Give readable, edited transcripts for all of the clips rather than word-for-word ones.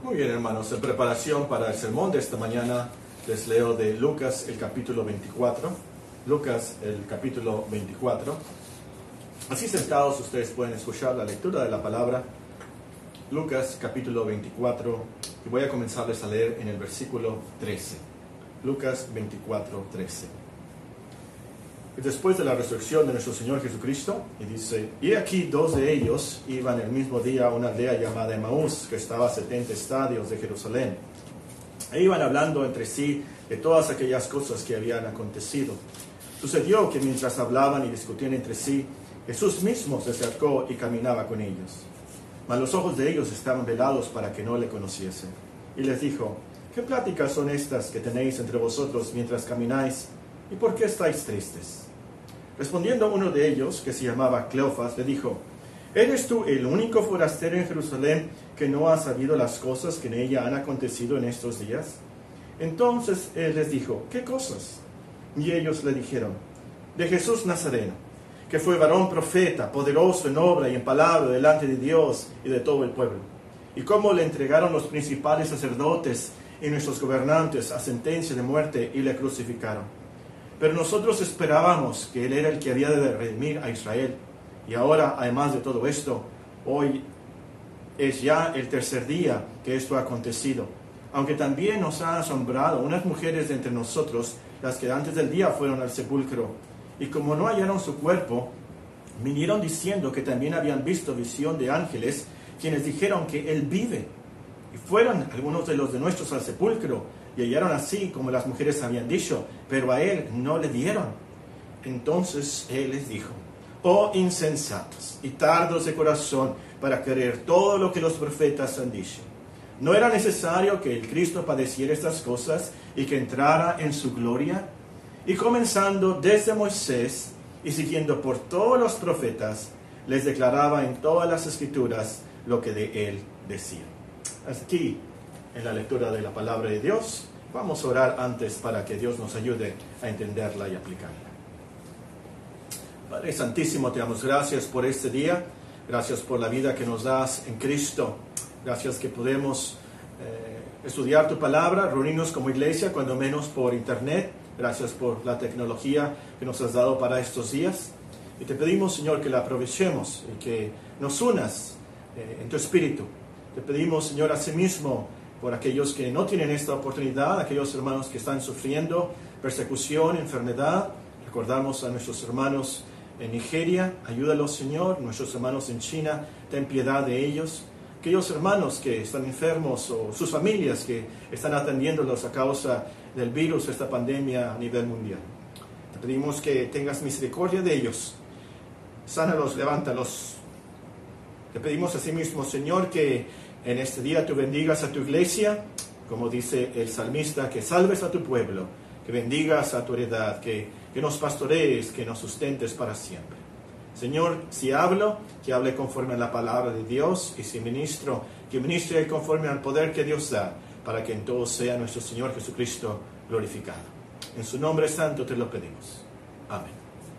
Muy bien, hermanos, en preparación para el sermón de esta mañana les leo de Lucas el capítulo 24. Lucas el capítulo 24. Así sentados ustedes pueden escuchar la lectura de la palabra. Lucas capítulo 24, y voy a comenzarles a leer en el versículo 13. Lucas 24, 13. Y después de la resurrección de nuestro Señor Jesucristo, y dice: y aquí dos de ellos iban el mismo día a una aldea llamada Emaús, que estaba a 70 estadios de Jerusalén. E iban hablando entre sí de todas aquellas cosas que habían acontecido. Sucedió que mientras hablaban y discutían entre sí, Jesús mismo se acercó y caminaba con ellos. Mas los ojos de ellos estaban velados para que no le conociesen. Y les dijo: ¿qué pláticas son estas que tenéis entre vosotros mientras camináis? ¿Y por qué estáis tristes? Respondiendo uno de ellos, que se llamaba Cleofas, le dijo: ¿eres tú el único forastero en Jerusalén que no ha sabido las cosas que en ella han acontecido en estos días? Entonces él les dijo: ¿qué cosas? Y ellos le dijeron: de Jesús Nazareno, que fue varón profeta, poderoso en obra y en palabra delante de Dios y de todo el pueblo, y cómo le entregaron los principales sacerdotes y nuestros gobernantes a sentencia de muerte y le crucificaron. Pero nosotros esperábamos que Él era el que había de redimir a Israel. Y ahora, además de todo esto, hoy es ya el tercer día que esto ha acontecido. Aunque también nos ha asombrado unas mujeres de entre nosotros, las que antes del día fueron al sepulcro. Y como no hallaron su cuerpo, vinieron diciendo que también habían visto visión de ángeles, quienes dijeron que Él vive. Y fueron algunos de los de nuestros al sepulcro, y hallaron así como las mujeres habían dicho, pero a Él no le dieron. Entonces Él les dijo: oh insensatos y tardos de corazón para creer todo lo que los profetas han dicho. ¿No era necesario que el Cristo padeciera estas cosas y que entrara en su gloria? Y comenzando desde Moisés y siguiendo por todos los profetas, les declaraba en todas las escrituras lo que de Él decía. Hasta aquí en la lectura de la palabra de Dios. Vamos a orar antes para que Dios nos ayude a entenderla y aplicarla. Padre Santísimo, te damos gracias por este día. Gracias por la vida que nos das en Cristo. Gracias que podemos estudiar tu palabra, reunirnos como iglesia, cuando menos por internet. Gracias por la tecnología que nos has dado para estos días. Y te pedimos, Señor, que la aprovechemos y que nos unas en tu espíritu. Te pedimos, Señor, asimismo, por aquellos que no tienen esta oportunidad, aquellos hermanos que están sufriendo persecución, enfermedad. Recordamos a nuestros hermanos en Nigeria, ayúdalos, Señor. Nuestros hermanos en China, ten piedad de ellos. Aquellos hermanos que están enfermos o sus familias que están atendiéndolos a causa del virus, esta pandemia a nivel mundial. Te pedimos que tengas misericordia de ellos. Sánalos, levántalos. Te pedimos asimismo, Señor, que en este día tú bendigas a tu iglesia, como dice el salmista, que salves a tu pueblo, que bendigas a tu heredad, que nos pastorees, que nos sustentes para siempre. Señor, si hablo, que hable conforme a la palabra de Dios, y si ministro, que ministre conforme al poder que Dios da, para que en todo sea nuestro Señor Jesucristo glorificado. En su nombre santo te lo pedimos. Amén.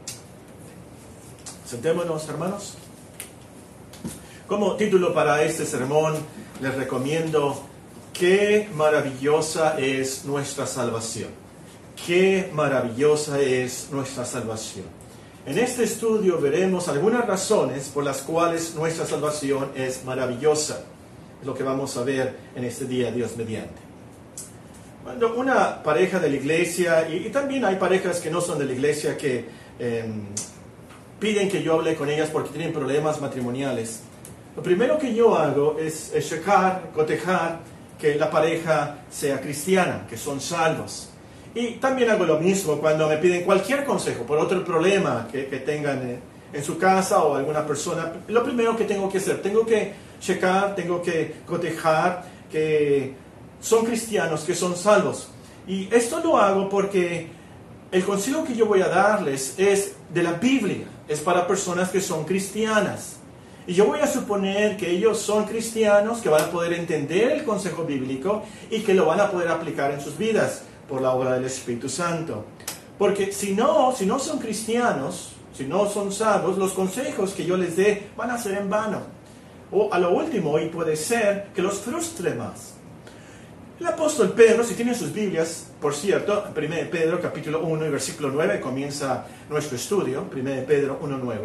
Sentémonos, hermanos. Como título para este sermón, les recomiendo: qué maravillosa es nuestra salvación. Qué maravillosa es nuestra salvación. En este estudio veremos algunas razones por las cuales nuestra salvación es maravillosa. Es lo que vamos a ver en este día, Dios mediante. Cuando una pareja de la iglesia, y también hay parejas que no son de la iglesia que piden que yo hable con ellas porque tienen problemas matrimoniales, lo primero que yo hago es checar, cotejar que la pareja sea cristiana, que son salvos. Y también hago lo mismo cuando me piden cualquier consejo por otro problema que tengan en su casa o alguna persona. Lo primero que tengo que hacer, tengo que checar, tengo que cotejar que son cristianos, que son salvos. Y esto lo hago porque el consejo que yo voy a darles es de la Biblia, es para personas que son cristianas. Y yo voy a suponer que ellos son cristianos, que van a poder entender el consejo bíblico y que lo van a poder aplicar en sus vidas por la obra del Espíritu Santo. Porque si no son cristianos, si no son salvos, los consejos que yo les dé van a ser en vano. O a lo último, y puede ser que los frustre más. El apóstol Pedro, si tienen sus Biblias, por cierto, 1 Pedro capítulo 1 y versículo 9 comienza nuestro estudio, 1 Pedro 1:9.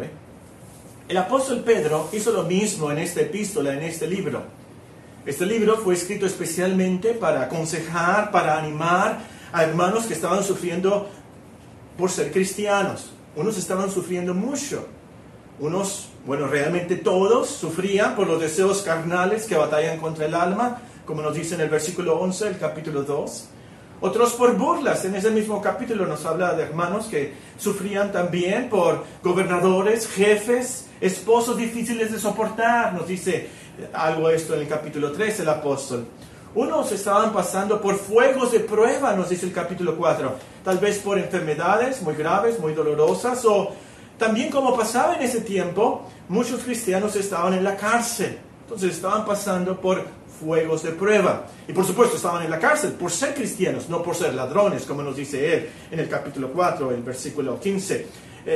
El apóstol Pedro hizo lo mismo en esta epístola, en este libro. Este libro fue escrito especialmente para aconsejar, para animar a hermanos que estaban sufriendo por ser cristianos. Unos estaban sufriendo mucho. Unos, bueno, realmente todos sufrían por los deseos carnales que batallan contra el alma, como nos dice en el versículo 11 del capítulo 2. Otros por burlas. En ese mismo capítulo nos habla de hermanos que sufrían también por gobernadores, jefes, esposos difíciles de soportar. Nos dice algo esto en el capítulo 3 el apóstol. Unos estaban pasando por fuegos de prueba, nos dice el capítulo 4. Tal vez por enfermedades muy graves, muy dolorosas, o también como pasaba en ese tiempo, muchos cristianos estaban en la cárcel. Entonces estaban pasando por fuegos de prueba. Y por supuesto estaban en la cárcel por ser cristianos, no por ser ladrones, como nos dice él en el capítulo 4, el versículo 15.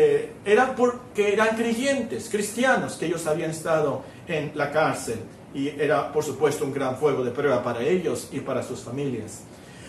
Era porque eran creyentes, cristianos, que ellos habían estado en la cárcel. Y era, por supuesto, un gran fuego de prueba para ellos y para sus familias.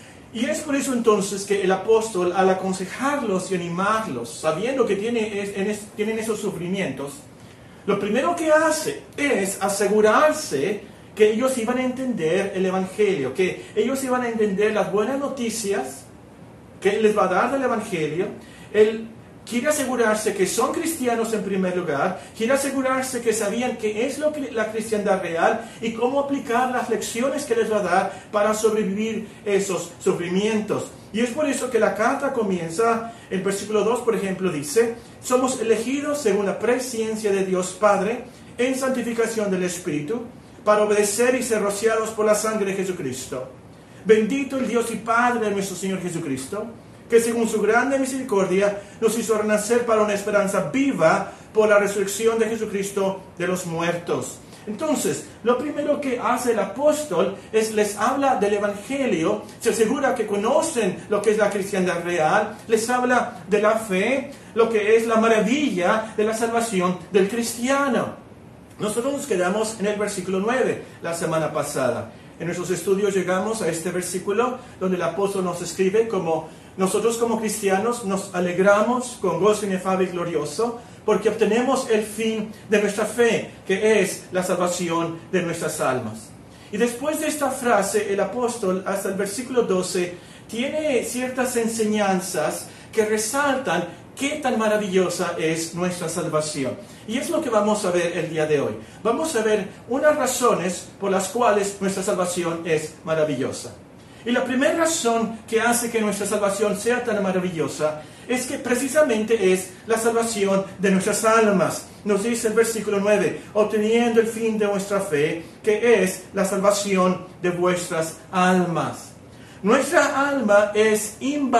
Y es por eso entonces que el apóstol, al aconsejarlos y animarlos, sabiendo que tienen esos sufrimientos, lo primero que hace es asegurarse que ellos iban a entender el Evangelio, que ellos iban a entender las buenas noticias que Él les va a dar del Evangelio. Él quiere asegurarse que son cristianos en primer lugar, quiere asegurarse que sabían qué es la cristiandad real y cómo aplicar las lecciones que les va a dar para sobrevivir esos sufrimientos. Y es por eso que la carta comienza, en versículo 2, por ejemplo, dice: somos elegidos según la presciencia de Dios Padre, en santificación del Espíritu, para obedecer y ser rociados por la sangre de Jesucristo. Bendito el Dios y Padre de nuestro Señor Jesucristo, que según su grande misericordia nos hizo renacer para una esperanza viva por la resurrección de Jesucristo de los muertos. Entonces, lo primero que hace el apóstol es les habla del Evangelio, se asegura que conocen lo que es la cristiandad real, les habla de la fe, lo que es la maravilla de la salvación del cristiano. Nosotros nos quedamos en el versículo 9 la semana pasada. En nuestros estudios llegamos a este versículo donde el apóstol nos escribe como nosotros como cristianos nos alegramos con gozo inefable y glorioso porque obtenemos el fin de nuestra fe, que es la salvación de nuestras almas. Y después de esta frase, el apóstol, hasta el versículo 12, tiene ciertas enseñanzas que resaltan qué tan maravillosa es nuestra salvación. Y es lo que vamos a ver el día de hoy. Vamos a ver unas razones por las cuales nuestra salvación es maravillosa. Y la primera razón que hace que nuestra salvación sea tan maravillosa es que precisamente es la salvación de nuestras almas. Nos dice el versículo 9, obteniendo el fin de vuestra fe, que es la salvación de vuestras almas. Nuestra alma es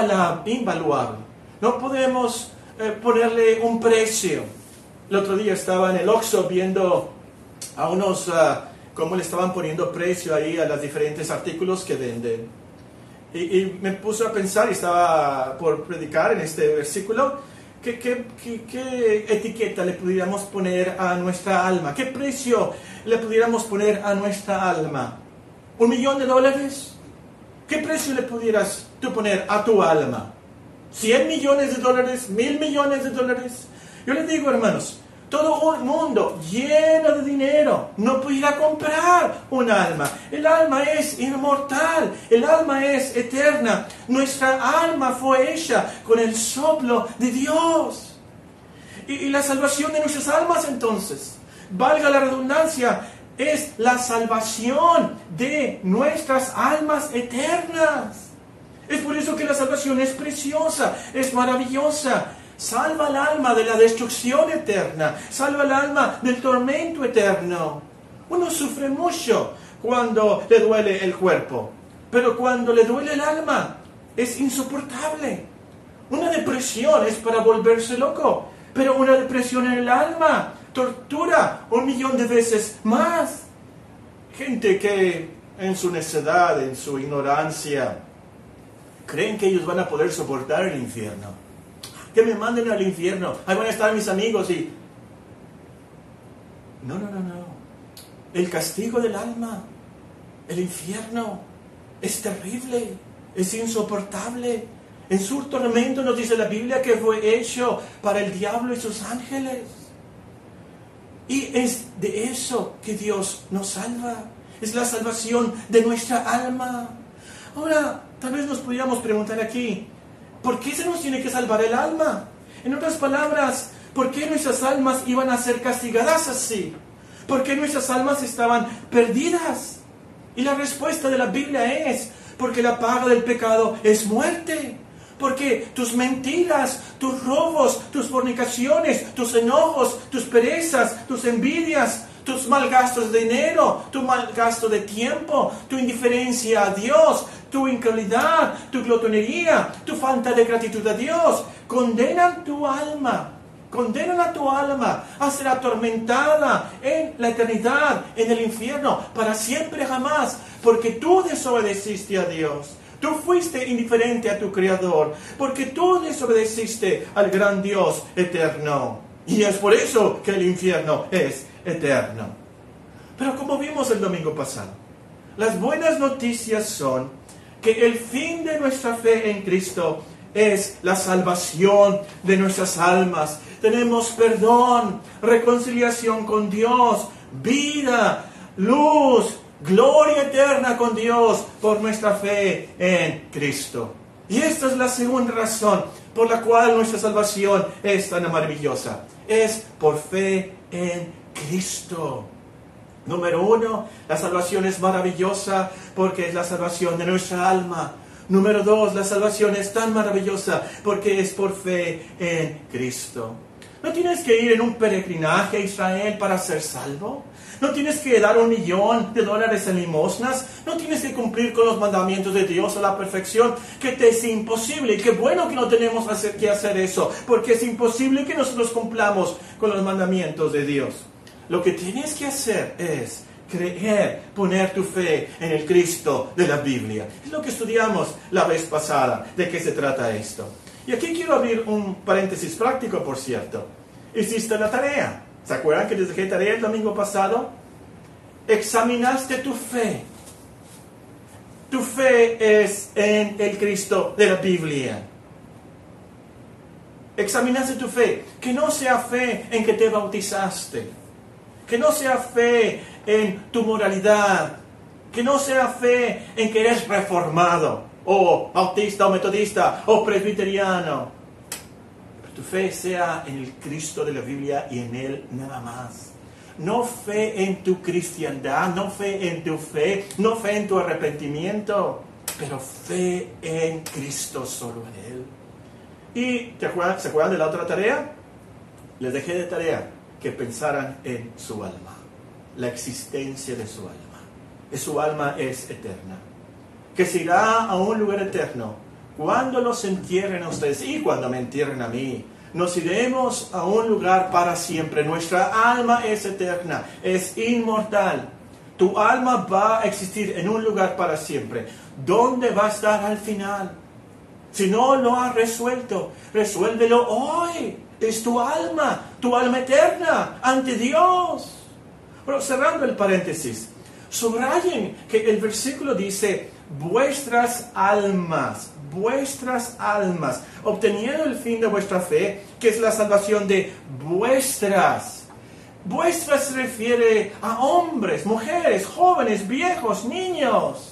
invaluable. No podemos ponerle un precio. El otro día estaba en el Oxxo viendo a unos, cómo le estaban poniendo precio ahí a los diferentes artículos que venden. Y me puse a pensar, y estaba por predicar en este versículo, ¿qué etiqueta le pudiéramos poner a nuestra alma? ¿Qué precio le pudiéramos poner a nuestra alma? ¿$1 millón? ¿Qué precio le pudieras tú poner a tu alma? $100 millones, $1.000 millones. Yo les digo, hermanos, todo un mundo lleno de dinero no pudiera comprar un alma. El alma es inmortal, el alma es eterna. Nuestra alma fue hecha con el soplo de Dios. Y la salvación de nuestras almas, entonces, valga la redundancia, es la salvación de nuestras almas eternas. Es por eso que la salvación es preciosa, es maravillosa. Salva al alma de la destrucción eterna, salva al alma del tormento eterno. Uno sufre mucho cuando le duele el cuerpo, pero cuando le duele el alma es insoportable. Una depresión es para volverse loco, pero una depresión en el alma tortura 1 millón de veces más. Gente que en su necedad, en su ignorancia, creen que ellos van a poder soportar el infierno. Que me manden al infierno, ahí van a estar mis amigos y... No. El castigo del alma, el infierno, es terrible, es insoportable. En su tormento nos dice la Biblia que fue hecho para el diablo y sus ángeles. Y es de eso que Dios nos salva. Es la salvación de nuestra alma. Ahora, tal vez nos podríamos preguntar aquí, ¿por qué se nos tiene que salvar el alma? En otras palabras, ¿por qué nuestras almas iban a ser castigadas así? ¿Por qué nuestras almas estaban perdidas? Y la respuesta de la Biblia es, porque la paga del pecado es muerte. Porque tus mentiras, tus robos, tus fornicaciones, tus enojos, tus perezas, tus envidias, tus mal gastos de dinero, tu mal gasto de tiempo, tu indiferencia a Dios, tu incredulidad, tu glotonería, tu falta de gratitud a Dios, condenan tu alma. Condenan a tu alma a ser atormentada en la eternidad, en el infierno, para siempre jamás, porque tú desobedeciste a Dios. Tú fuiste indiferente a tu Creador, porque tú desobedeciste al gran Dios eterno. Y es por eso que el infierno es eterno. Pero como vimos el domingo pasado, las buenas noticias son que el fin de nuestra fe en Cristo es la salvación de nuestras almas. Tenemos perdón, reconciliación con Dios, vida, luz, gloria eterna con Dios por nuestra fe en Cristo. Y esta es la segunda razón por la cual nuestra salvación es tan maravillosa. Es por fe en Cristo. Número 1, la salvación es maravillosa porque es la salvación de nuestra alma. Número 2, la salvación es tan maravillosa porque es por fe en Cristo. ¿No tienes que ir en un peregrinaje a Israel para ser salvo? ¿No tienes que dar $1 millón en limosnas? ¿No tienes que cumplir con los mandamientos de Dios a la perfección? Que te es imposible. Y qué bueno que no tenemos que hacer eso, porque es imposible que nosotros cumplamos con los mandamientos de Dios. Lo que tienes que hacer es creer, poner tu fe en el Cristo de la Biblia. Es lo que estudiamos la vez pasada. ¿De qué se trata esto? Y aquí quiero abrir un paréntesis práctico, por cierto. Hiciste la tarea. ¿Se acuerdan que les dejé tarea el domingo pasado? Examinaste tu fe. Tu fe es en el Cristo de la Biblia. Examinaste tu fe. Que no sea fe en que te bautizaste. Que no sea fe en tu moralidad. Que no sea fe en que eres reformado, o bautista, o metodista, o presbiteriano. Pero tu fe sea en el Cristo de la Biblia y en Él nada más. No fe en tu cristiandad, no fe en tu fe, no fe en tu arrepentimiento, pero fe en Cristo, solo en Él. ¿Y se acuerdan de la otra tarea? Les dejé de tarea que pensaran en su alma, la existencia de su alma. Su alma es eterna, que se irá a un lugar eterno cuando los entierren a ustedes y cuando me entierren a mí. Nos iremos a un lugar para siempre. Nuestra alma es eterna, es inmortal. Tu alma va a existir en un lugar para siempre. ¿Dónde va a estar al final? Si no lo has resuelto, resuélvelo hoy. Es tu alma eterna ante Dios. Pero cerrando el paréntesis, subrayen que el versículo dice vuestras almas, obteniendo el fin de vuestra fe, que es la salvación de vuestras. Vuestras se refiere a hombres, mujeres, jóvenes, viejos, niños,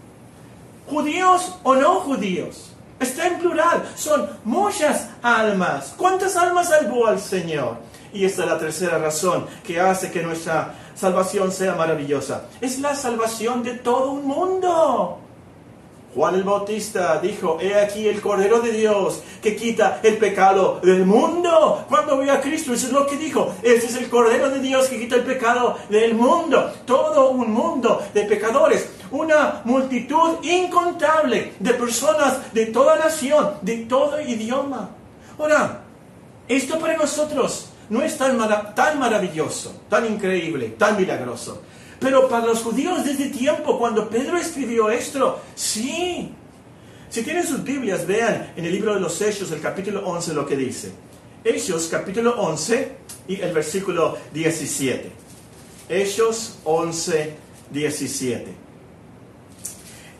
judíos o no judíos. Está en plural, son muchas almas. ¿Cuántas almas salvó al Señor? Y esta es la tercera razón que hace que nuestra salvación sea maravillosa. Es la salvación de todo un mundo. Juan el Bautista dijo, he aquí el Cordero de Dios que quita el pecado del mundo. Cuando vio a Cristo, eso es lo que dijo. Este es el Cordero de Dios que quita el pecado del mundo. Todo un mundo de pecadores. Una multitud incontable de personas de toda nación, de todo idioma. Ahora, esto para nosotros no es tan maravilloso, tan increíble, tan milagroso. Pero para los judíos desde tiempo, cuando Pedro escribió esto, sí. Si tienen sus Biblias, vean en el libro de los Hechos, el capítulo 11, lo que dice. Hechos, capítulo 11, y el versículo 17. Hechos 11, 17.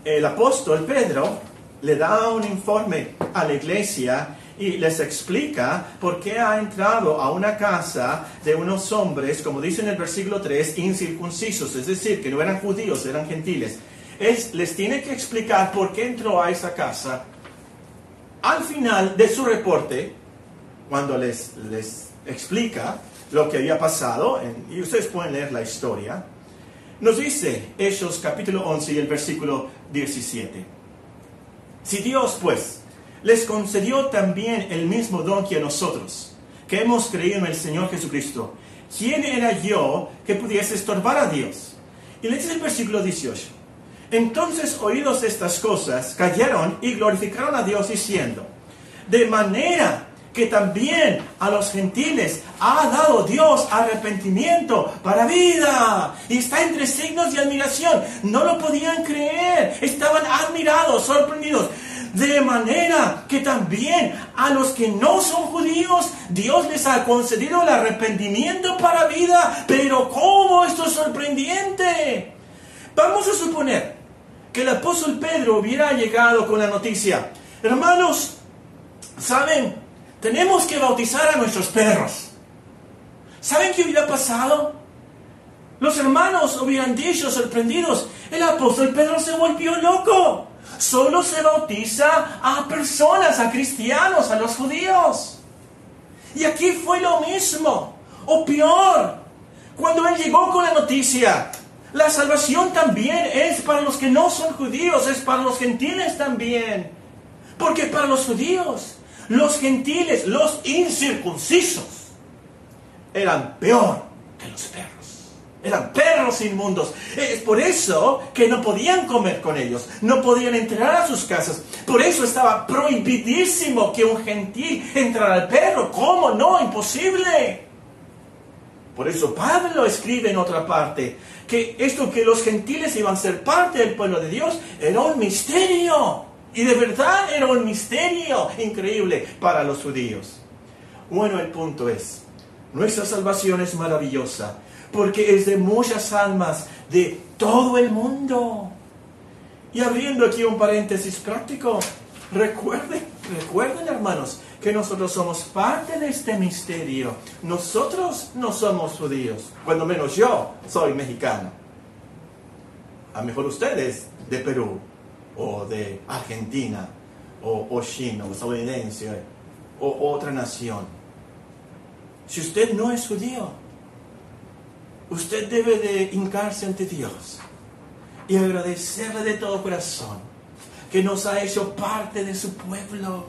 el apóstol Pedro le da un informe a la iglesia y les explica por qué ha entrado a una casa de unos hombres, como dice en el versículo 3, incircuncisos, es decir, que no eran judíos, eran gentiles. Les tiene que explicar por qué entró a esa casa. Al final de su reporte, cuando les explica lo que había pasado, y ustedes pueden leer la historia, nos dice Hechos capítulo 11 y el versículo 17. Si Dios, pues, les concedió también el mismo don que a nosotros, que hemos creído en el Señor Jesucristo, ¿quién era yo que pudiese estorbar a Dios? Y le dice el versículo 18. Entonces, oídos estas cosas, cayeron y glorificaron a Dios diciendo, de manera que también a los gentiles ha dado Dios arrepentimiento para vida. Y está entre signos de admiración. No lo podían creer. Estaban admirados, sorprendidos. De manera que también a los que no son judíos, Dios les ha concedido el arrepentimiento para vida. Pero ¿cómo? Esto es sorprendente. Vamos a suponer que el apóstol Pedro hubiera llegado con la noticia. Hermanos, ¿saben? Tenemos que bautizar a nuestros perros. ¿Saben qué hubiera pasado? Los hermanos hubieran dicho, sorprendidos, el apóstol Pedro se volvió loco. Solo se bautiza a personas, a cristianos, a los judíos. Y aquí fue lo mismo, o peor. Cuando él llegó con la noticia, la salvación también es para los que no son judíos, es para los gentiles también. Porque para los judíos, los gentiles, los incircuncisos, eran peor que los perros. Eran perros inmundos. Es por eso que no podían comer con ellos. No podían entrar a sus casas. Por eso estaba prohibidísimo que un gentil entrara al perro. ¿Cómo? No, imposible. Por eso Pablo escribe en otra parte que esto que los gentiles iban a ser parte del pueblo de Dios era un misterio. Y de verdad era un misterio increíble para los judíos. Bueno, el punto es, nuestra salvación es maravillosa porque es de muchas almas de todo el mundo. Y abriendo aquí un paréntesis práctico, recuerden hermanos, que nosotros somos parte de este misterio. Nosotros no somos judíos, cuando menos yo soy mexicano. A lo mejor ustedes de Perú, o de Argentina, o chino, o estadounidense, o otra nación. Si usted no es judío, usted debe de hincarse ante Dios y agradecerle de todo corazón que nos ha hecho parte de su pueblo.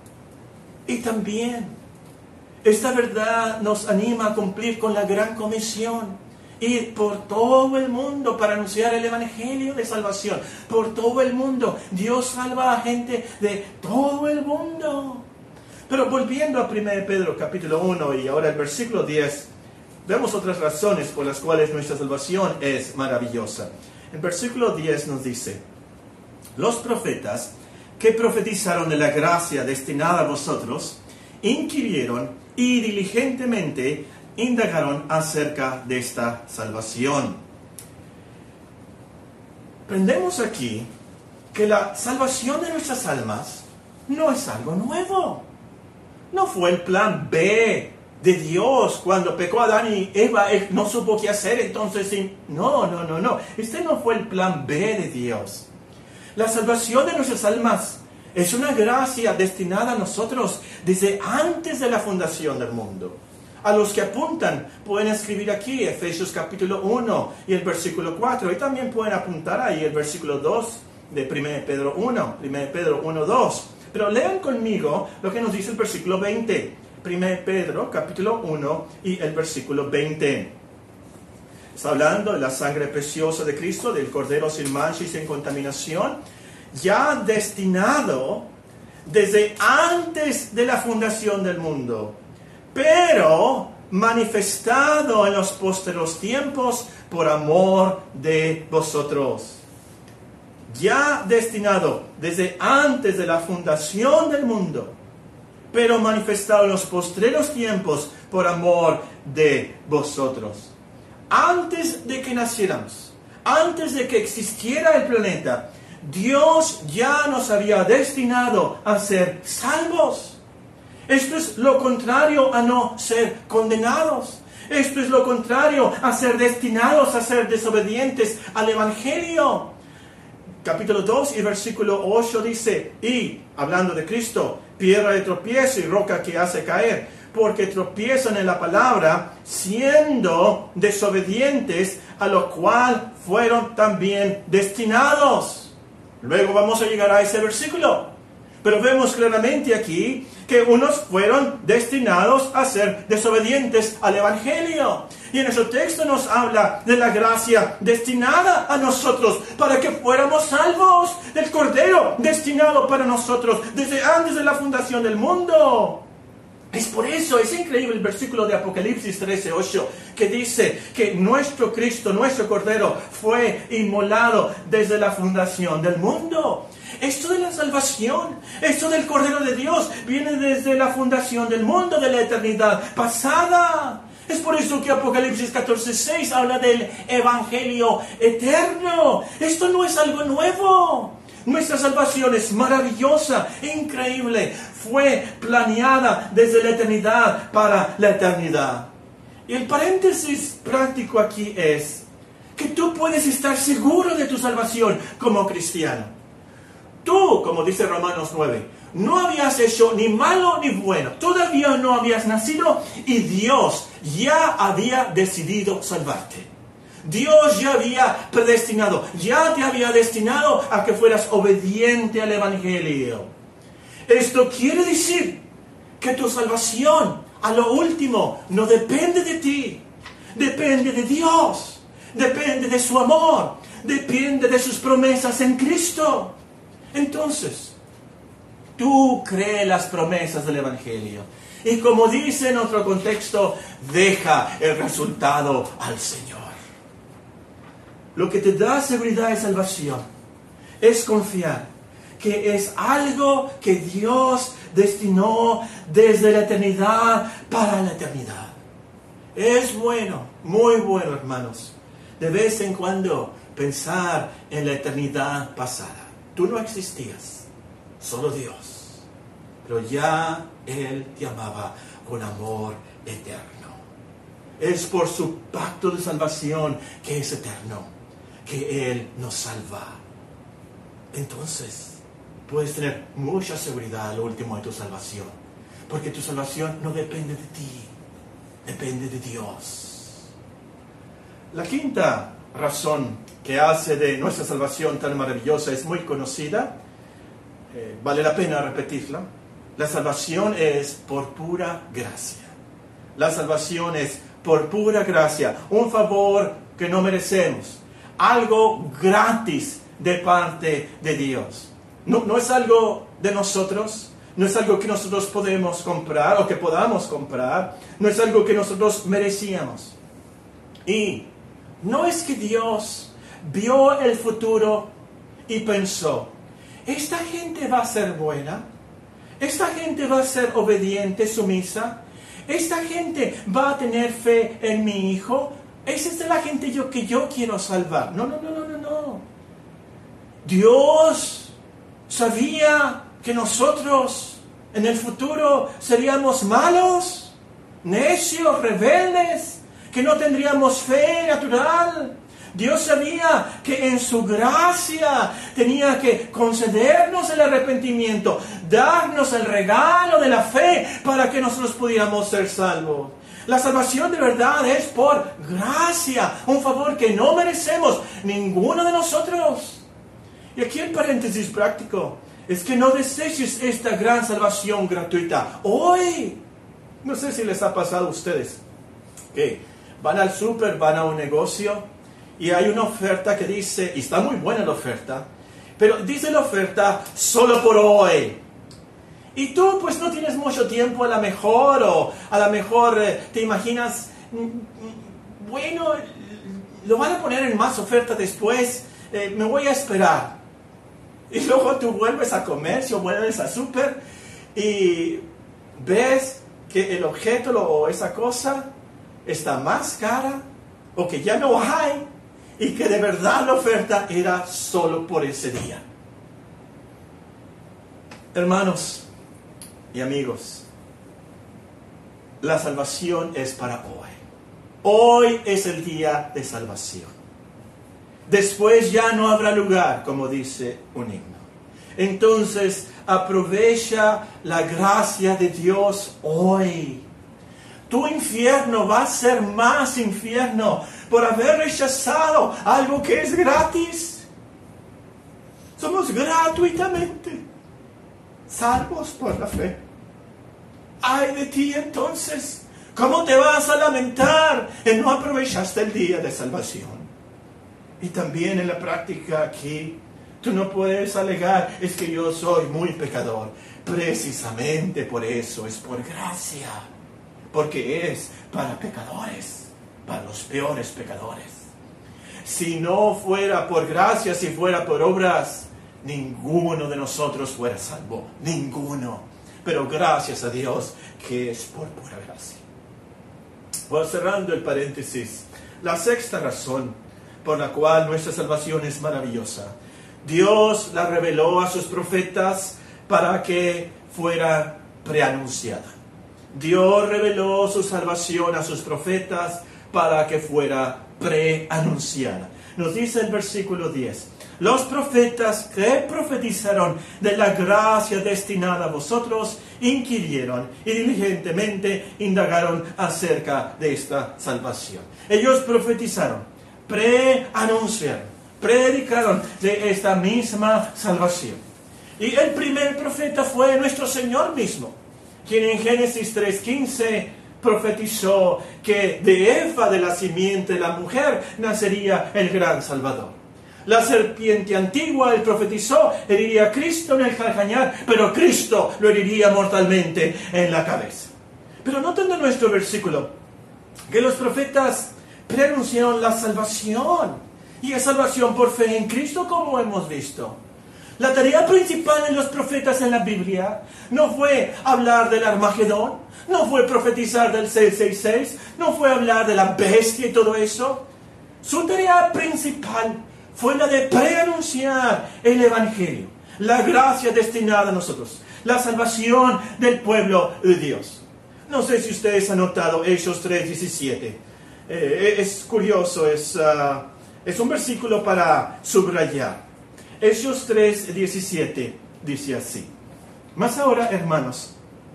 Y también esta verdad nos anima a cumplir con la gran comisión. Ir por todo el mundo para anunciar el evangelio de salvación. Por todo el mundo. Dios salva a gente de todo el mundo. Pero volviendo a 1 Pedro capítulo 1 y ahora el versículo 10, vemos otras razones por las cuales nuestra salvación es maravillosa. El versículo 10 nos dice, los profetas que profetizaron de la gracia destinada a vosotros, inquirieron y diligentemente indagaron acerca de esta salvación. Aprendemos aquí que la salvación de nuestras almas no es algo nuevo. No fue el plan B de Dios cuando pecó Adán y Eva, él no supo qué hacer, entonces no. Este no fue el plan B de Dios. La salvación de nuestras almas es una gracia destinada a nosotros desde antes de la fundación del mundo. A los que apuntan, pueden escribir aquí Efesios capítulo 1 y el versículo 4. Y también pueden apuntar ahí el versículo 2 de 1 Pedro 1, 1 Pedro 1, 2. Pero lean conmigo lo que nos dice el versículo 20. 1 Pedro capítulo 1 y el versículo 20. Está hablando de la sangre preciosa de Cristo, del Cordero sin mancha y sin contaminación, ya destinado desde antes de la fundación del mundo, pero manifestado en los postreros tiempos por amor de vosotros. Ya destinado desde antes de la fundación del mundo, pero manifestado en los postreros tiempos por amor de vosotros. Antes de que naciéramos, antes de que existiera el planeta, Dios ya nos había destinado a ser salvos. Esto es lo contrario a no ser condenados. Esto es lo contrario a ser destinados a ser desobedientes al Evangelio. Capítulo 2 y versículo 8 dice, y, hablando de Cristo, piedra de tropiezo y roca que hace caer, porque tropiezan en la palabra, siendo desobedientes, a lo cual fueron también destinados. Luego vamos a llegar a ese versículo. Pero vemos claramente aquí que unos fueron destinados a ser desobedientes al Evangelio. Y en ese texto nos habla de la gracia destinada a nosotros para que fuéramos salvos, del Cordero destinado para nosotros desde antes de la fundación del mundo. Es por eso, es increíble el versículo de Apocalipsis 13:8, que dice que nuestro Cristo, nuestro Cordero, fue inmolado desde la fundación del mundo. Esto de la salvación, esto del Cordero de Dios, viene desde la fundación del mundo, de la eternidad pasada. Es por eso que Apocalipsis 14:6 habla del Evangelio eterno. Esto no es algo nuevo. Nuestra salvación es maravillosa, increíble. Fue planeada desde la eternidad para la eternidad. Y el paréntesis práctico aquí es que tú puedes estar seguro de tu salvación como cristiano. Tú, como dice Romanos 9, no habías hecho ni malo ni bueno. Todavía no habías nacido y Dios ya había decidido salvarte. Dios ya había predestinado, ya te había destinado a que fueras obediente al Evangelio. Esto quiere decir que tu salvación, a lo último, no depende de ti. Depende de Dios. Depende de su amor. Depende de sus promesas en Cristo. Entonces, tú crees las promesas del Evangelio. Y como dice en otro contexto, deja el resultado al Señor. Lo que te da seguridad de salvación es confiar que es algo que Dios destinó desde la eternidad para la eternidad. Es bueno, muy bueno, hermanos, de vez en cuando pensar en la eternidad pasada. Tú no existías, solo Dios. Pero ya Él te amaba con amor eterno. Es por su pacto de salvación que es eterno, que Él nos salva. Entonces, puedes tener mucha seguridad al último de tu salvación. Porque tu salvación no depende de ti, depende de Dios. La quinta razón que hace de nuestra salvación tan maravillosa es muy conocida. Vale la pena repetirla. La salvación es por pura gracia. La salvación es por pura gracia. Un favor que no merecemos. Algo gratis de parte de Dios. No es algo de nosotros. No es algo que nosotros podemos comprar o que podamos comprar. No es algo que nosotros merecíamos. Y no es que Dios vio el futuro y pensó, esta gente va a ser buena, esta gente va a ser obediente, sumisa, esta gente va a tener fe en mi hijo, esa es la gente que yo quiero salvar. No. Dios sabía que nosotros en el futuro seríamos malos, necios, rebeldes, que no tendríamos fe natural. Dios sabía que en su gracia tenía que concedernos el arrepentimiento, darnos el regalo de la fe para que nosotros pudiéramos ser salvos. La salvación de verdad es por gracia, un favor que no merecemos ninguno de nosotros. Y aquí el paréntesis práctico es que no deseches esta gran salvación gratuita hoy. No sé si les ha pasado a ustedes que van al súper, van a un negocio y hay una oferta que dice, y está muy buena la oferta, pero dice la oferta solo por hoy. Y tú pues no tienes mucho tiempo a lo mejor te imaginas, bueno, lo van a poner en más oferta después, me voy a esperar. Y luego tú vuelves a comercio, vuelves a súper y ves que el objeto o esa cosa está más cara o que ya no hay y que de verdad la oferta era solo por ese día. Hermanos y amigos, la salvación es para hoy. Hoy es el día de salvación. Después ya no habrá lugar, como dice un himno. Entonces, aprovecha la gracia de Dios hoy. Tu infierno va a ser más infierno por haber rechazado algo que es gratis. Somos gratuitamente salvos por la fe. Ay de ti entonces, ¿cómo te vas a lamentar en no aprovechaste el día de salvación? Y también en la práctica aquí, tú no puedes alegar, es que yo soy muy pecador. Precisamente por eso, es por gracia. Porque es para pecadores, para los peores pecadores. Si no fuera por gracia, si fuera por obras, ninguno de nosotros fuera salvo. Ninguno. Pero gracias a Dios que es por pura gracia. Voy cerrando el paréntesis. La sexta razón por la cual nuestra salvación es maravillosa. Dios la reveló a sus profetas para que fuera preanunciada. Dios reveló su salvación a sus profetas para que fuera preanunciada. Nos dice el versículo 10. Los profetas que profetizaron de la gracia destinada a vosotros inquirieron y diligentemente indagaron acerca de esta salvación. Ellos profetizaron, preanunciaron, predicaron de esta misma salvación. Y el primer profeta fue nuestro Señor mismo, quien en Génesis 3:15 profetizó que de Eva, de la simiente de la mujer, nacería el gran Salvador. La serpiente antigua, él profetizó, heriría a Cristo en el calcañar, pero Cristo lo heriría mortalmente en la cabeza. Pero noten en nuestro versículo que los profetas preanunciaron la salvación. Y es salvación por fe en Cristo, como hemos visto. La tarea principal de los profetas en la Biblia no fue hablar del Armagedón, no fue profetizar del 666, no fue hablar de la bestia y todo eso. Su tarea principal fue la de preanunciar el Evangelio, la gracia destinada a nosotros, la salvación del pueblo de Dios. No sé si ustedes han notado Hechos 3:17. Es curioso, es un versículo para subrayar. Hechos 3:17 dice así: Mas ahora, hermanos,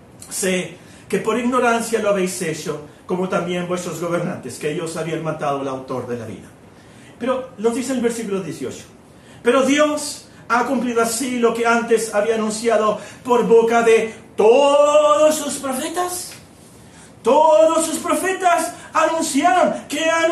sé que por ignorancia lo habéis hecho, como también vuestros gobernantes, que ellos habían matado al autor de la vida. Pero nos dice el versículo 18: Pero Dios ha cumplido así lo que antes había anunciado por boca de todos sus profetas. Todos sus profetas anunciaron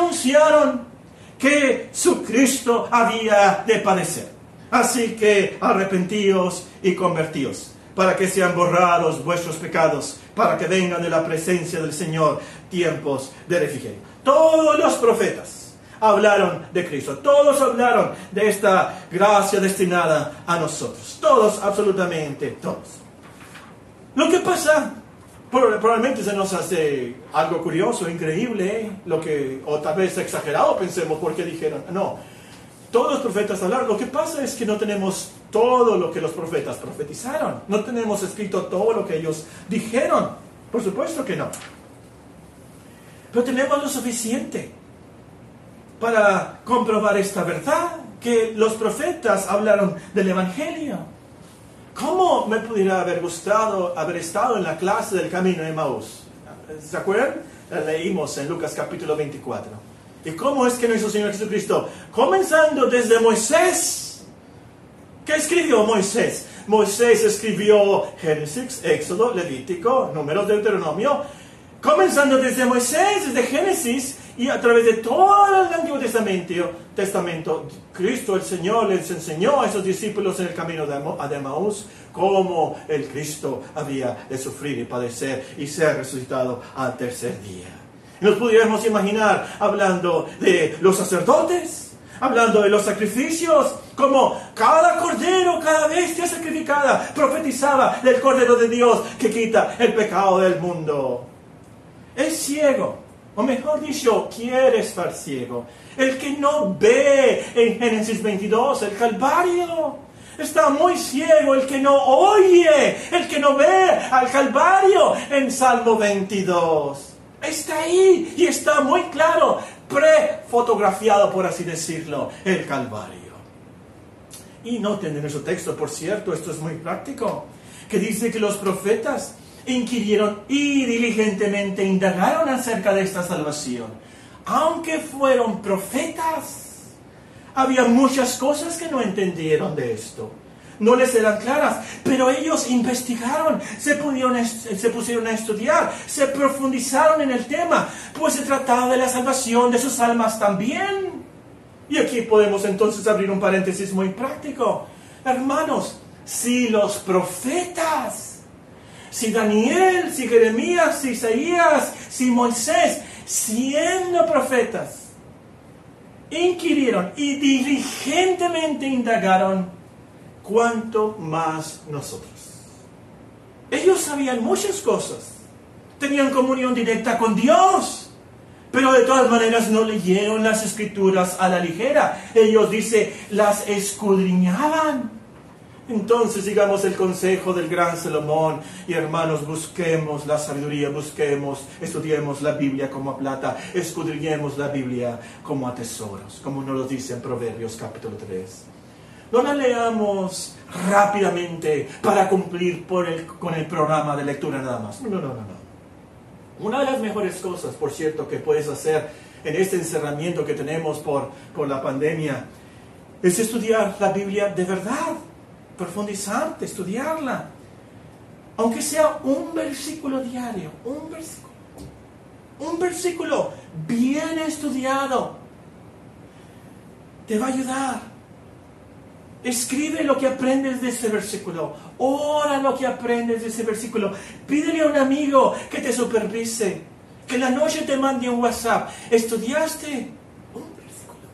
que su Cristo había de padecer. Así que arrepentíos y convertíos, para que sean borrados vuestros pecados, para que vengan de la presencia del Señor tiempos de refrigerio. Todos los profetas hablaron de Cristo. Todos hablaron de esta gracia destinada a nosotros. Todos, absolutamente todos. Lo que pasa, probablemente se nos hace algo curioso, increíble, o tal vez exagerado, pensemos, porque dijeron, no, todos los profetas hablaron. Lo que pasa es que no tenemos todo lo que los profetas profetizaron. No tenemos escrito todo lo que ellos dijeron. Por supuesto que no. Pero tenemos lo suficiente para comprobar esta verdad, que los profetas hablaron del Evangelio. ¿Cómo me pudiera haber gustado haber estado en la clase del camino de Emaús? ¿Se acuerdan? La leímos en Lucas capítulo 24. ¿Y cómo es que nuestro Señor Jesucristo, comenzando desde Moisés? ¿Qué escribió Moisés? Moisés escribió Génesis, Éxodo, Levítico, Números, Deuteronomio. Comenzando desde Moisés, desde Génesis, y a través de todo el Antiguo Testamento, Cristo el Señor les enseñó a esos discípulos en el camino de Emaús cómo el Cristo había de sufrir y padecer y ser resucitado al tercer día. Nos pudiéramos imaginar hablando de los sacerdotes, hablando de los sacrificios, como cada cordero, cada bestia sacrificada profetizaba del Cordero de Dios que quita el pecado del mundo. Es ciego, o mejor dicho, quiere estar ciego, el que no ve en Génesis 22 el Calvario, Está muy ciego el que no oye, el que no ve al Calvario en Salmo 22. Está ahí y está muy claro, prefotografiado, por así decirlo, el Calvario. Y noten en nuestro texto, por cierto, esto es muy práctico, que dice que los profetas inquirieron y diligentemente indagaron acerca de esta salvación. Aunque fueron profetas, había muchas cosas que no entendieron de esto. No les eran claras, pero ellos investigaron, se pusieron a estudiar, se profundizaron en el tema, pues se trataba de la salvación de sus almas también. Y aquí podemos entonces abrir un paréntesis muy práctico. Hermanos, si los profetas, si Daniel, si Jeremías, si Isaías, si Moisés, siendo profetas, inquirieron y diligentemente indagaron, cuánto más nosotros. Ellos sabían muchas cosas, tenían comunión directa con Dios, pero de todas maneras no leyeron las Escrituras a la ligera. Ellos, dice, las escudriñaban. Entonces, digamos, el consejo del gran Salomón, y hermanos, busquemos la sabiduría, estudiemos la Biblia como a plata, escudriñemos la Biblia como a tesoros, como nos lo dice en Proverbios capítulo 3. No la leamos rápidamente para cumplir con el programa de lectura nada más. No. Una de las mejores cosas, por cierto, que puedes hacer en este encerramiento que tenemos por la pandemia, es estudiar la Biblia de verdad, profundizarte, estudiarla. Aunque sea un versículo diario, un versículo bien estudiado, te va a ayudar. Escribe lo que aprendes de ese versículo. Ora lo que aprendes de ese versículo. Pídele a un amigo que te supervise. Que en la noche te mande un WhatsApp. ¿Estudiaste un versículo?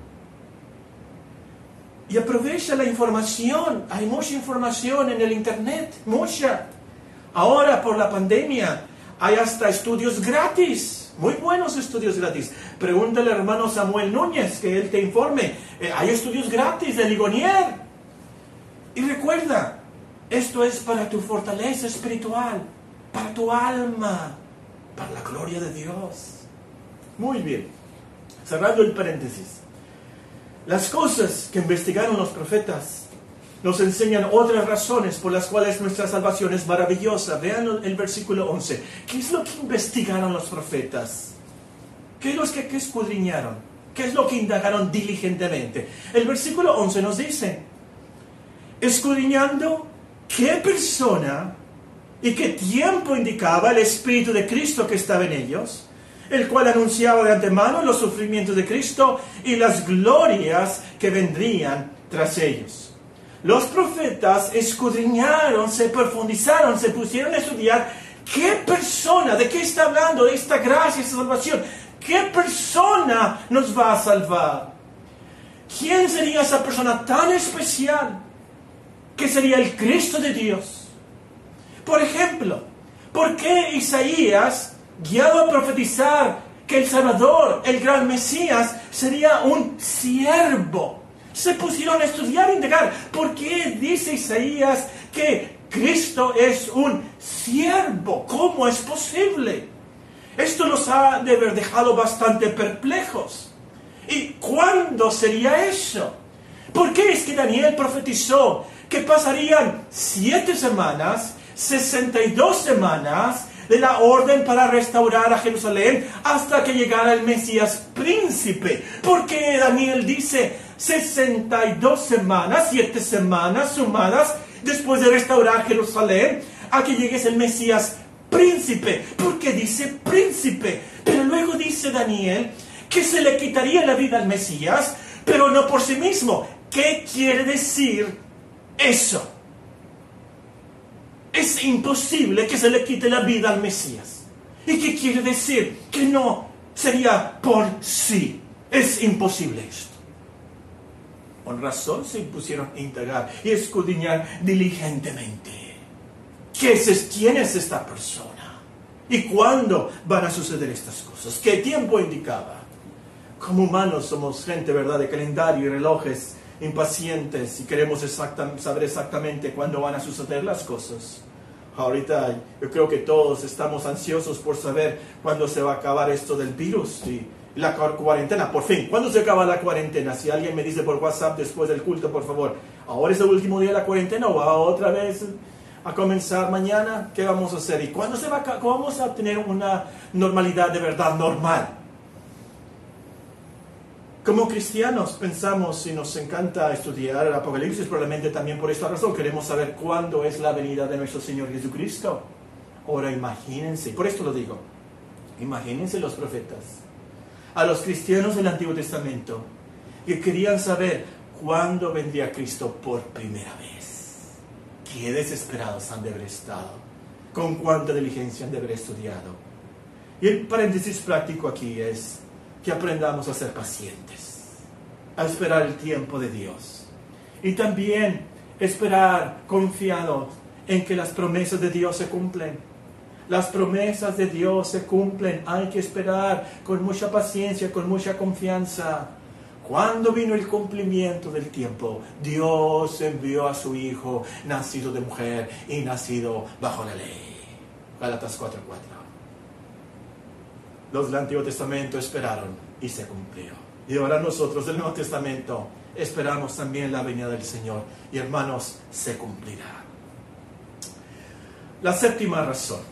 Y aprovecha la información. Hay mucha información en el internet. Mucha. Ahora por la pandemia hay hasta estudios gratis. Muy buenos estudios gratis. Pregúntale al hermano Samuel Núñez que él te informe. Hay estudios gratis de Ligonier. Y recuerda, esto es para tu fortaleza espiritual, para tu alma, para la gloria de Dios. Muy bien. Cerrando el paréntesis. Las cosas que investigaron los profetas nos enseñan otras razones por las cuales nuestra salvación es maravillosa. Vean el versículo 11. ¿Qué es lo que investigaron los profetas? ¿Qué es lo que escudriñaron? ¿Qué es lo que indagaron diligentemente? El versículo 11 nos dice, escudriñando qué persona y qué tiempo indicaba el Espíritu de Cristo que estaba en ellos, el cual anunciaba de antemano los sufrimientos de Cristo y las glorias que vendrían tras ellos. Los profetas escudriñaron, se profundizaron, se pusieron a estudiar qué persona, de qué está hablando, de esta gracia, esta salvación, qué persona nos va a salvar. ¿Quién sería esa persona tan especial que sería el Cristo de Dios? Por ejemplo, ¿por qué Isaías, guiado a profetizar que el Salvador, el gran Mesías, sería un siervo? Se pusieron a estudiar e indagar. ¿Por qué dice Isaías que Cristo es un siervo? ¿Cómo es posible? Esto nos ha de haber dejado bastante perplejos. ¿Y cuándo sería eso? ¿Por qué es que Daniel profetizó que pasarían 7 semanas, 62 semanas de la orden para restaurar a Jerusalén hasta que llegara el Mesías príncipe? ¿Por qué Daniel dice 62 semanas, 7 semanas sumadas después de restaurar Jerusalén a que llegue el Mesías príncipe? Porque dice príncipe, pero luego dice Daniel que se le quitaría la vida al Mesías, pero no por sí mismo. ¿Qué quiere decir eso? Es imposible que se le quite la vida al Mesías. ¿Y qué quiere decir? Que no sería por sí. Es imposible esto. Con razón se pusieron a indagar y escudriñar diligentemente. ¿Quién es esta persona? ¿Y cuándo van a suceder estas cosas? ¿Qué tiempo indicaba? Como humanos somos gente, ¿verdad?, de calendario y relojes impacientes y queremos saber exactamente cuándo van a suceder las cosas. Ahorita yo creo que todos estamos ansiosos por saber cuándo se va a acabar esto del virus y la cuarentena. Por fin, ¿cuándo se acaba la cuarentena? Si alguien me dice por WhatsApp después del culto, por favor, ¿ahora es el último día de la cuarentena o va otra vez a comenzar mañana? ¿Qué vamos a hacer? ¿Y cuándo vamos a tener una normalidad de verdad normal? Como cristianos pensamos y nos encanta estudiar el Apocalipsis, probablemente también por esta razón queremos saber cuándo es la venida de nuestro Señor Jesucristo. Ahora imagínense, por esto lo digo, imagínense los profetas, a los cristianos del Antiguo Testamento, que querían saber cuándo vendría Cristo por primera vez. Qué desesperados han de haber estado, con cuánta diligencia han de haber estudiado. Y el paréntesis práctico aquí es que aprendamos a ser pacientes, a esperar el tiempo de Dios. Y también esperar confiados en que las promesas de Dios se cumplen. Las promesas de Dios se cumplen. Hay que esperar con mucha paciencia, con mucha confianza. Cuando vino el cumplimiento del tiempo, Dios envió a su Hijo, nacido de mujer y nacido bajo la ley. Gálatas 4:4. Los del Antiguo Testamento esperaron y se cumplió. Y ahora nosotros del Nuevo Testamento esperamos también la venida del Señor. Y hermanos, se cumplirá. La séptima razón.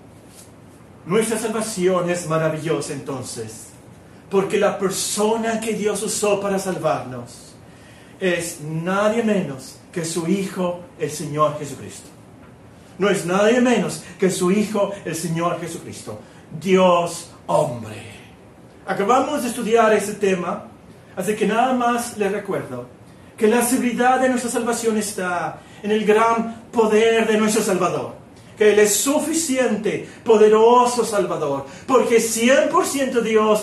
Nuestra salvación es maravillosa entonces, porque la persona que Dios usó para salvarnos es nadie menos que su Hijo, el Señor Jesucristo. No es nadie menos que su Hijo, el Señor Jesucristo. Dios hombre. Acabamos de estudiar ese tema, así que nada más les recuerdo que la seguridad de nuestra salvación está en el gran poder de nuestro Salvador. Que Él es suficiente, poderoso Salvador, porque 100% Dios,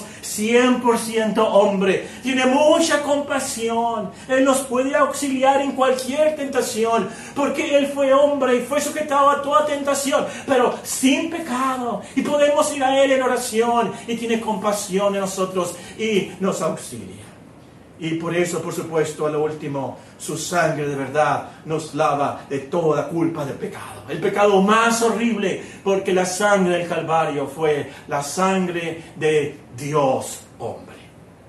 100% hombre, tiene mucha compasión. Él nos puede auxiliar en cualquier tentación, porque Él fue hombre y fue sujetado a toda tentación, pero sin pecado. Y podemos ir a Él en oración y tiene compasión de nosotros y nos auxilia. Y por eso, por supuesto, a lo último, su sangre de verdad nos lava de toda culpa del pecado. El pecado más horrible, porque la sangre del Calvario fue la sangre de Dios hombre.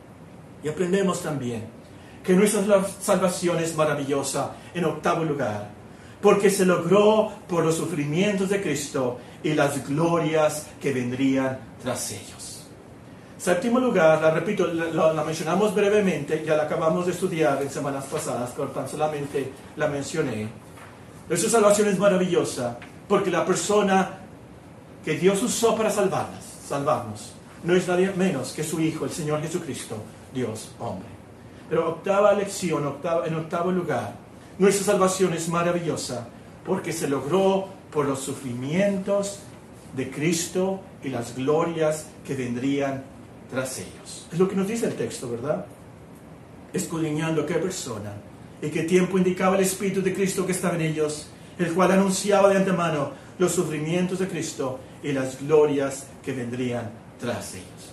Y aprendemos también que nuestra salvación es maravillosa en octavo lugar, porque se logró por los sufrimientos de Cristo y las glorias que vendrían tras ellos. Séptimo lugar, la repito, la mencionamos brevemente, ya la acabamos de estudiar en semanas pasadas, pero tan solamente la mencioné. Nuestra salvación es maravillosa porque la persona que Dios usó para salvarnos, no es nadie menos que su Hijo, el Señor Jesucristo, Dios hombre. Pero octava lección, en octavo lugar, nuestra salvación es maravillosa porque se logró por los sufrimientos de Cristo y las glorias que vendrían tras ellos. Es lo que nos dice el texto, ¿verdad? Escudriñando qué persona y qué tiempo indicaba el Espíritu de Cristo que estaba en ellos, el cual anunciaba de antemano los sufrimientos de Cristo y las glorias que vendrían tras ellos.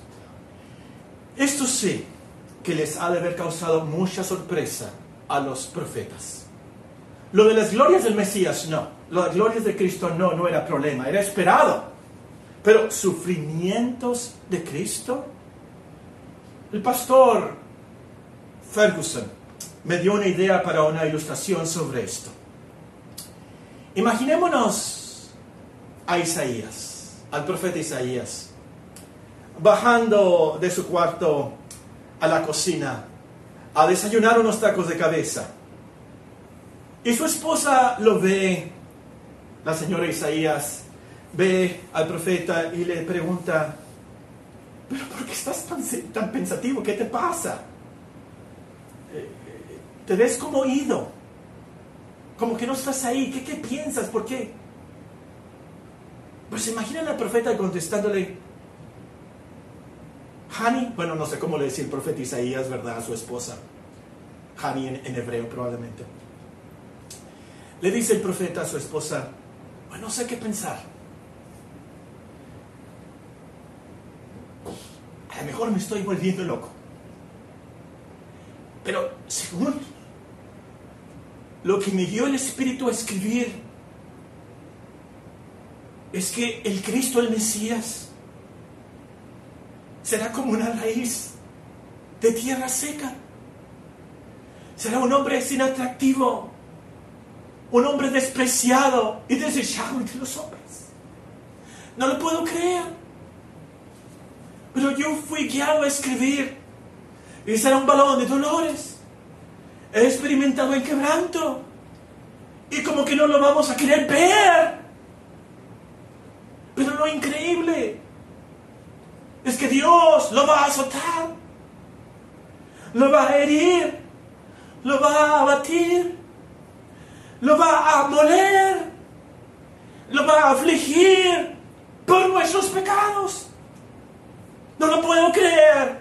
Esto sí que les ha de haber causado mucha sorpresa a los profetas. Lo de las glorias del Mesías, no. Lo de las glorias de Cristo, no era problema, era esperado. Pero sufrimientos de Cristo. El pastor Ferguson me dio una idea para una ilustración sobre esto. Imaginémonos a Isaías, al profeta Isaías, bajando de su cuarto a la cocina a desayunar unos tacos de cabeza. Y su esposa lo ve, la señora Isaías ve al profeta y le pregunta: ¿pero por qué estás tan pensativo? ¿Qué te pasa? Te ves como ido, como que no estás ahí. ¿Qué piensas? ¿Por qué? Pues imaginen al profeta contestándole: Hani, bueno, no sé cómo le decía el profeta Isaías, ¿verdad? A su esposa. Hani en hebreo probablemente. Le dice el profeta a su esposa: bueno, no sé qué pensar. A lo mejor me estoy volviendo loco. Pero según lo que me dio el Espíritu a escribir es que el Cristo, el Mesías, será como una raíz de tierra seca. Será un hombre sin atractivo, un hombre despreciado y desechado entre los hombres. No lo puedo creer. Pero yo fui guiado a escribir. Y será un balón de dolores. He experimentado el quebranto. Y como que no lo vamos a querer ver. Pero lo increíble es que Dios lo va a azotar. Lo va a herir. Lo va a abatir. Lo va a moler. Lo va a afligir por nuestros pecados. No lo puedo creer.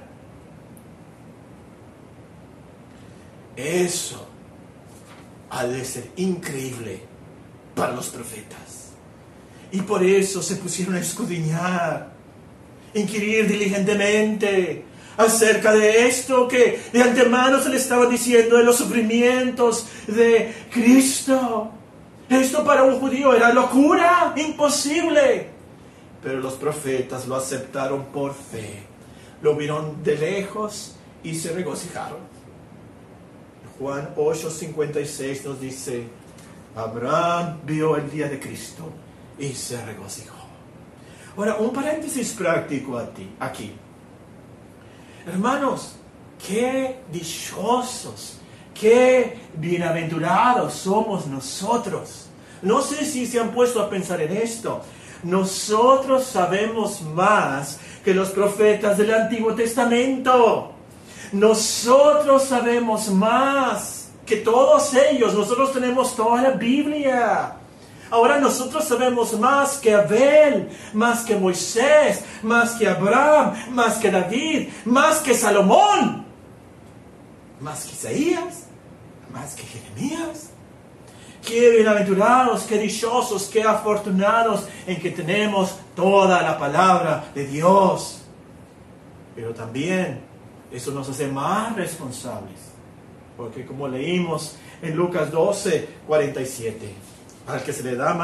Eso ha de ser increíble para los profetas. Y por eso se pusieron a escudriñar, inquirir diligentemente acerca de esto que de antemano se le estaba diciendo, de los sufrimientos de Cristo. Esto para un judío era locura, imposible. Pero los profetas lo aceptaron por fe. Lo vieron de lejos y se regocijaron. Juan 8:56 nos dice: Abraham vio el día de Cristo y se regocijó. Ahora, un paréntesis práctico aquí. Hermanos, qué dichosos, qué bienaventurados somos nosotros. No sé si se han puesto a pensar en esto. Nosotros sabemos más que los profetas del Antiguo Testamento. Nosotros sabemos más que todos ellos. Nosotros tenemos toda la Biblia. Ahora nosotros sabemos más que Abel, más que Moisés, más que Abraham, más que David, más que Salomón, más que Isaías, más que Jeremías. Qué bienaventurados, qué dichosos, qué afortunados en que tenemos toda la palabra de Dios. Pero también eso nos hace más responsables. Porque como leímos en Lucas 12:47, al que se le da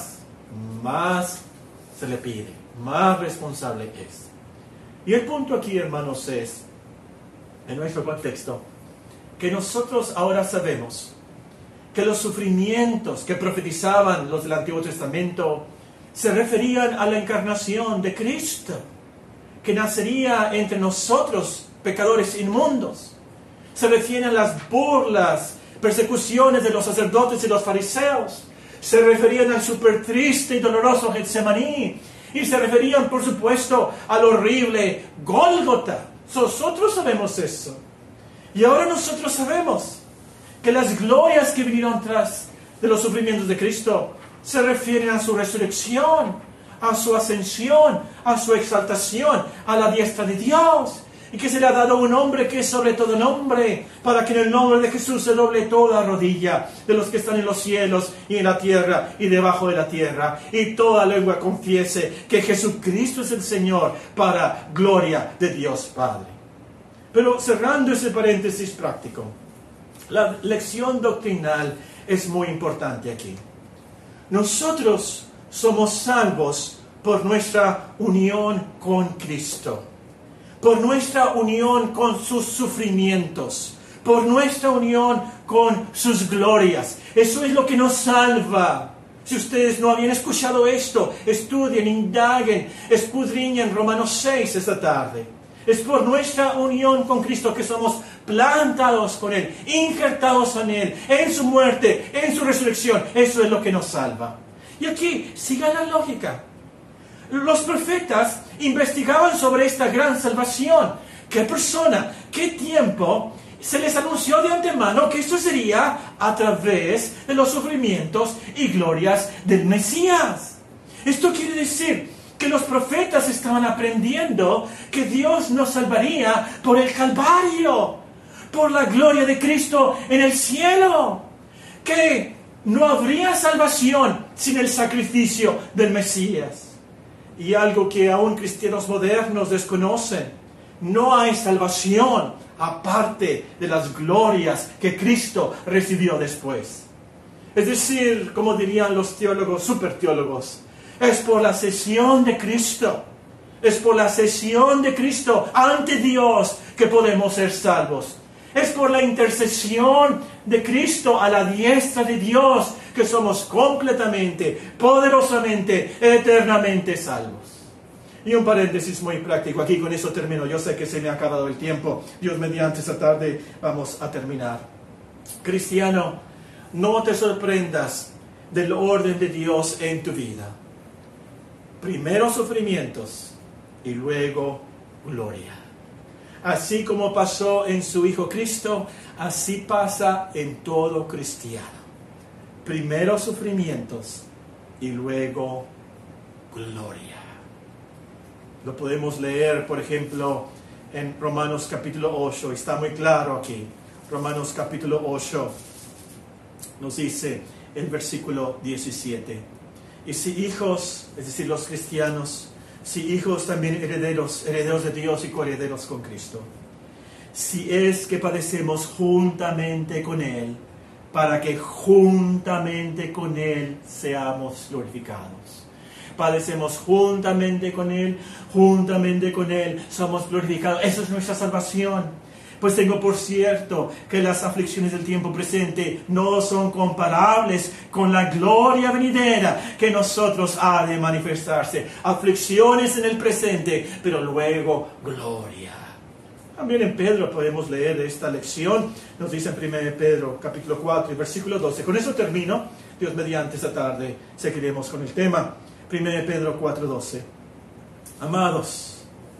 más se le pide, más responsable es. Y el punto aquí, hermanos, es, en nuestro contexto, que nosotros ahora sabemos que los sufrimientos que profetizaban los del Antiguo Testamento se referían a la encarnación de Cristo, que nacería entre nosotros, pecadores inmundos. Se refieren a las burlas, persecuciones de los sacerdotes y los fariseos. Se referían al súper triste y doloroso Getsemaní. Y se referían, por supuesto, al horrible Gólgota. Nosotros sabemos eso. Y ahora nosotros sabemos que las glorias que vinieron tras de los sufrimientos de Cristo se refieren a su resurrección, a su ascensión, a su exaltación, a la diestra de Dios. Y que se le ha dado un nombre que es sobre todo nombre, para que en el nombre de Jesús se doble toda rodilla de los que están en los cielos y en la tierra y debajo de la tierra, y toda lengua confiese que Jesucristo es el Señor, para gloria de Dios Padre. Pero cerrando ese paréntesis práctico, la lección doctrinal es muy importante aquí. Nosotros somos salvos por nuestra unión con Cristo, por nuestra unión con sus sufrimientos, por nuestra unión con sus glorias. Eso es lo que nos salva. Si ustedes no habían escuchado esto, estudien, indaguen, escudriñen Romanos 6 esta tarde. Es por nuestra unión con Cristo que somos plantados con Él, injertados en Él, en su muerte, en su resurrección. Eso es lo que nos salva. Y aquí, siga la lógica. Los profetas investigaban sobre esta gran salvación. ¿Qué persona, qué tiempo se les anunció de antemano que esto sería a través de los sufrimientos y glorias del Mesías? Esto quiere decir que los profetas estaban aprendiendo que Dios nos salvaría por el Calvario, por la gloria de Cristo en el cielo, que no habría salvación sin el sacrificio del Mesías. Y algo que aún cristianos modernos desconocen: no hay salvación aparte de las glorias que Cristo recibió después. Es decir, como dirían los teólogos, superteólogos, es por la cesión de Cristo. Es por la cesión de Cristo ante Dios que podemos ser salvos. Es por la intercesión de Cristo a la diestra de Dios que somos completamente, poderosamente, eternamente salvos. Y un paréntesis muy práctico. Aquí con eso termino. Yo sé que se me ha acabado el tiempo. Dios mediante, esta tarde vamos a terminar. Cristiano, no te sorprendas del orden de Dios en tu vida. Primero sufrimientos y luego gloria. Así como pasó en su Hijo Cristo, así pasa en todo cristiano. Primero sufrimientos y luego gloria. Lo podemos leer, por ejemplo, en Romanos capítulo 8. Está muy claro aquí. Romanos capítulo 8 nos dice el versículo 17. Y si hijos, es decir, los cristianos, si hijos también herederos de Dios y coherederos con Cristo. Si es que padecemos juntamente con Él, para que juntamente con Él seamos glorificados. Padecemos juntamente con Él, somos glorificados. Esa es nuestra salvación. Pues tengo por cierto que las aflicciones del tiempo presente no son comparables con la gloria venidera que nosotros ha de manifestarse. Aflicciones en el presente, pero luego gloria. También en Pedro podemos leer esta lección. Nos dice en 1 Pedro capítulo 4 y versículo 12. Con eso termino. Dios mediante, esta tarde seguiremos con el tema. 1 Pedro 4:12. Amados,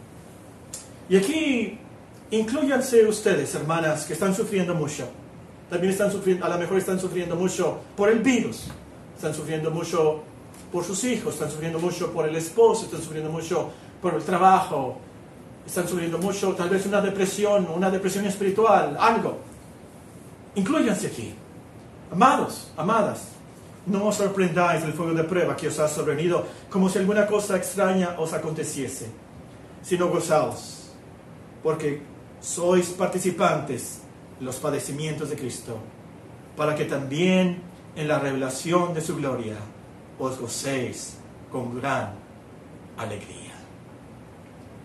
y aquí inclúyanse ustedes, hermanas, que están sufriendo mucho. También están sufriendo, a lo mejor están sufriendo mucho por el virus. Están sufriendo mucho por sus hijos, están sufriendo mucho por el esposo, están sufriendo mucho por el trabajo. Están sufriendo mucho, tal vez una depresión espiritual, algo. Inclúyanse aquí. Amados, amadas, no os sorprendáis del fuego de prueba que os ha sobrevenido, como si alguna cosa extraña os aconteciese, sino gozaos, porque sois participantes de los padecimientos de Cristo, para que también en la revelación de su gloria os gocéis con gran alegría.